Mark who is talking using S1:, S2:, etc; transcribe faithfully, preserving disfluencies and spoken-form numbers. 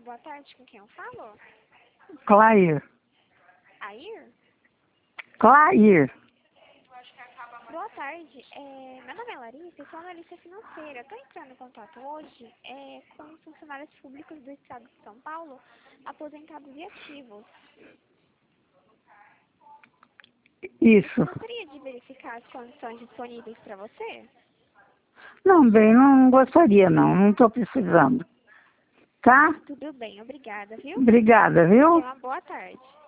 S1: boa tarde, com quem eu falo?
S2: Clair.
S1: Air?
S2: Clair.
S1: Boa tarde, é, meu nome é Larissa e sou analista financeira. Estou entrando em contato hoje é, com os funcionários públicos do Estado de São Paulo, aposentados e ativos.
S2: Isso.
S1: Eu gostaria de verificar as condições disponíveis para você?
S2: Não, bem, não gostaria não, não estou precisando. Tá?
S1: Tudo bem, obrigada, viu?
S2: Obrigada, viu?
S1: Tenha uma boa tarde.